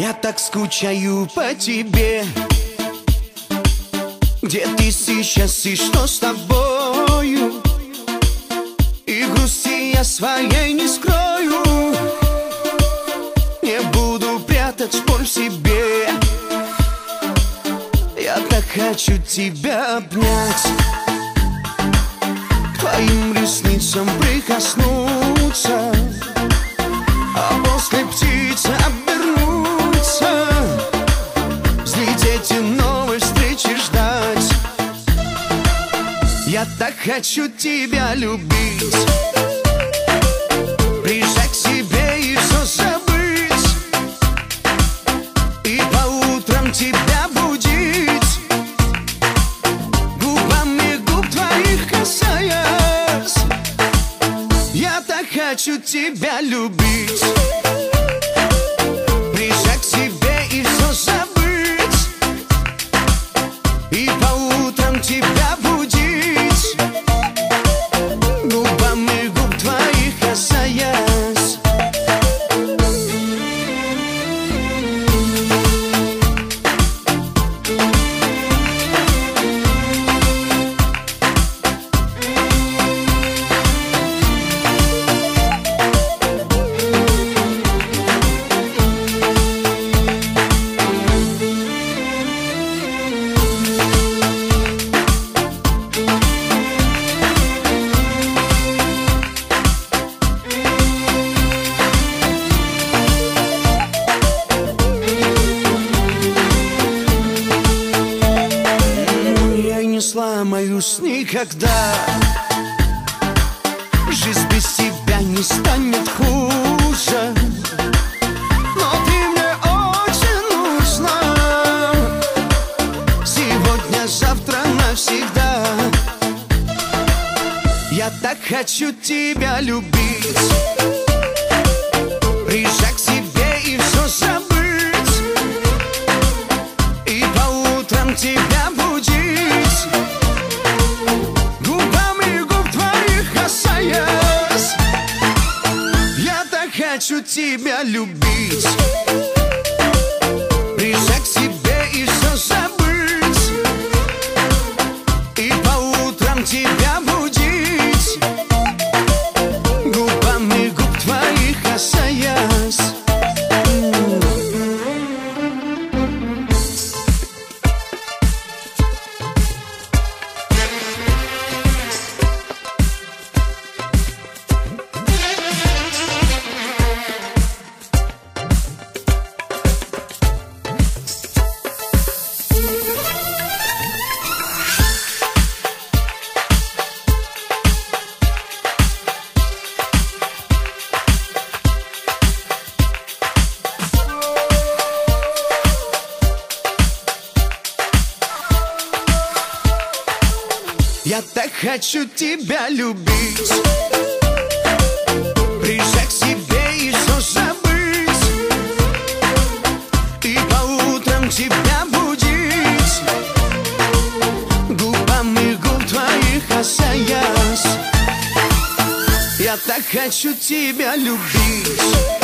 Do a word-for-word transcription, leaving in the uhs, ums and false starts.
Я так скучаю по тебе. Где ты сейчас и что с тобою? И грусти я своей не скрою. Не буду прятать боль в себе. Я так хочу тебя обнять, к твоим ресницам прикоснуться, а после птицы обернуться, взлететь и новой встречи ждать. Я так хочу тебя любить, прижать к себе и все забыть, и по утрам тебя будить, губами губ твоих касаясь. Я так хочу тебя любить, прижать к себе и все забыть, и по утрам тебя будить, губами губ твоих касаясь. Сломаюсь никогда. Жизнь без тебя не станет хуже, но ты мне очень нужна. Сегодня, завтра, навсегда. Я так хочу тебя любить, прижать к себе и все забыть, и по утрам тебя будить, губами губ твоих касаясь. Я так хочу тебя любить, прижать к себе и все забыть, и по утрам тебя будить, губами губ твоих касаясь. Я так хочу тебя любить, прижать к себе и все забыть, и по утрам тебя будить, губами губ твоих касаясь. Я так хочу тебя любить.